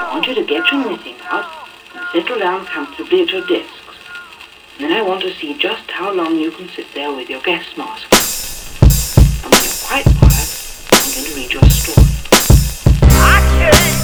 I want you to get your knitting out and settle down comfortably at your desks. And then I want to see just how long you can sit there with your gas mask. And when you're quite quiet, I'm going to read your story. I can't